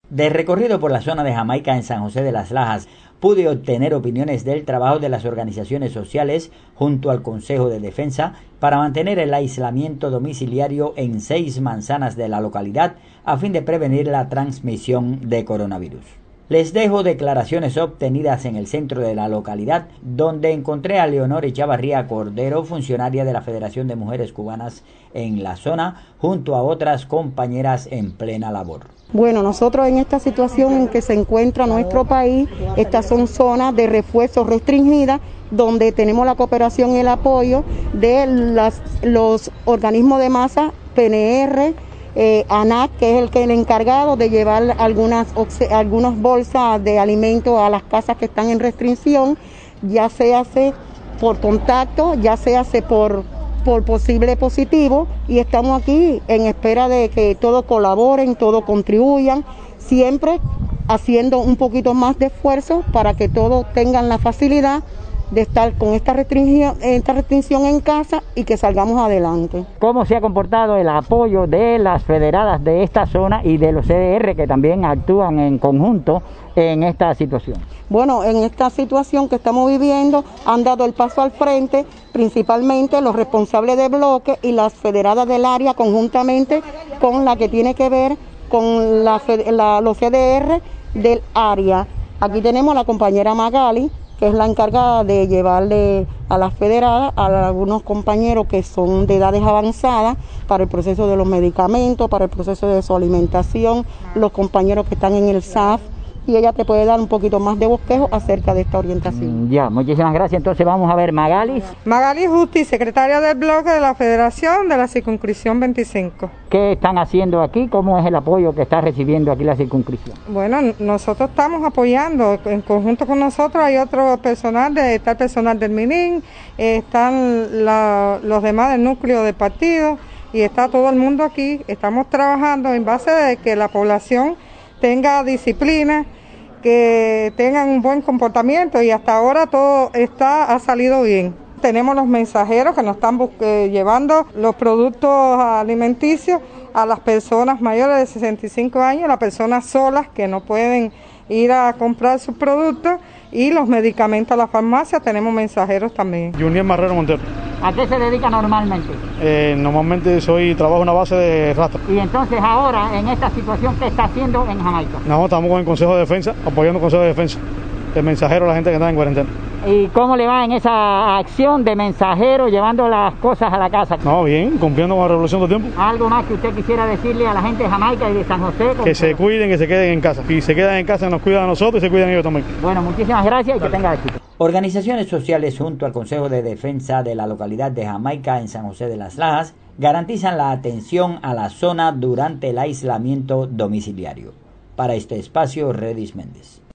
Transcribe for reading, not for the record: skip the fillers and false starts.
De recorrido por la zona de Jamaica en San José de las Lajas, pude obtener opiniones del trabajo de las organizaciones sociales junto al Consejo de Defensa para mantener el aislamiento domiciliario en 6 manzanas de la localidad a fin de prevenir la transmisión de coronavirus. Les dejo declaraciones obtenidas en el centro de la localidad, donde encontré a Leonor Echavarría Cordero, funcionaria de la Federación de Mujeres Cubanas en la zona, junto a otras compañeras en plena labor. Bueno, nosotros en esta situación en que se encuentra nuestro país, estas son zonas de refuerzo restringidas, donde tenemos la cooperación y el apoyo de los organismos de masa, PNR, ANAC, que es el encargado de llevar algunas bolsas de alimentos a las casas que están en restricción, ya se hace por contacto, ya se hace por posible positivo, y estamos aquí en espera de que todos colaboren, todos contribuyan, siempre haciendo un poquito más de esfuerzo para que todos tengan la facilidad de estar con esta restricción en casa y que salgamos adelante. ¿Cómo se ha comportado el apoyo de las federadas de esta zona y de los CDR que también actúan en conjunto en esta situación? Bueno, en esta situación que estamos viviendo han dado el paso al frente, principalmente los responsables de bloque y las federadas del área conjuntamente con la que tiene que ver con los CDR del área. Aquí tenemos a la compañera Magali, que es la encargada de llevarle a las federadas a algunos compañeros que son de edades avanzadas para el proceso de los medicamentos, para el proceso de su alimentación, los compañeros que están en el SAF, y ella te puede dar un poquito más de bosquejo acerca de esta orientación. Ya, muchísimas gracias. Entonces vamos a ver Magali. Magali Justi, secretaria del bloque de la Federación de la Circunscripción 25. ¿Qué están haciendo aquí? ¿Cómo es el apoyo que está recibiendo aquí la circunscripción? Bueno, nosotros estamos apoyando, en conjunto con nosotros hay otro personal, está el personal del MININ, están los demás del núcleo del partido y está todo el mundo aquí. Estamos trabajando en base de que la población tenga disciplina, que tengan un buen comportamiento, y hasta ahora todo ha salido bien. Tenemos los mensajeros que nos están llevando los productos alimenticios a las personas mayores de 65 años, las personas solas que no pueden ir a comprar sus productos, y los medicamentos a la farmacia tenemos mensajeros también. Junior Marrero Montero. ¿A qué se dedica normalmente? Normalmente trabajo en una base de rastro. Y entonces ahora, en esta situación, ¿qué está haciendo en Jamaica? No, estamos con el Consejo de Defensa, apoyando el Consejo de Defensa, el mensajero a la gente que está en cuarentena. ¿Y cómo le va en esa acción de mensajero llevando las cosas a la casa? No, bien, cumpliendo con la revolución del tiempo. ¿Algo más que usted quisiera decirle a la gente de Jamaica y de San José? Que se cuiden, que se queden en casa. Si se quedan en casa, nos cuidan a nosotros y se cuidan ellos también. Bueno, muchísimas gracias y que tenga éxito. Organizaciones sociales junto al Consejo de Defensa de la localidad de Jamaica en San José de las Lajas garantizan la atención a la zona durante el aislamiento domiciliario. Para este espacio, Redis Méndez.